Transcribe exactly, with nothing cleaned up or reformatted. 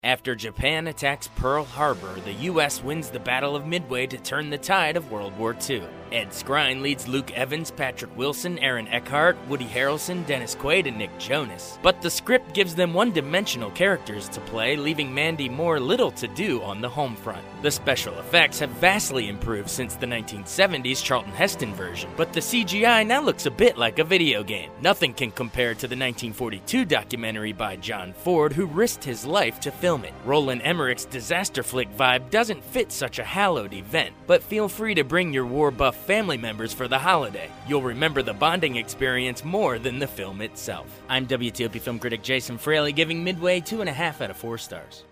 After Japan attacks Pearl Harbor, the U S wins the Battle of Midway to turn the tide of World War Two. Ed Skrein leads Luke Evans, Patrick Wilson, Aaron Eckhart, Woody Harrelson, Dennis Quaid, and Nick Jonas. But the script gives them one-dimensional characters to play, leaving Mandy Moore little to do on the home front. The special effects have vastly improved since the nineteen seventies Charlton Heston version, but the C G I now looks a bit like a video game. Nothing can compare to the nineteen forty-two documentary by John Ford, who risked his life to film it. Roland Emmerich's disaster flick vibe doesn't fit such a hallowed event, but feel free to bring your war buff family members for the holiday. You'll remember the bonding experience more than the film itself. I'm W T O P film critic Jason Fraley, giving Midway two and a half out of four stars.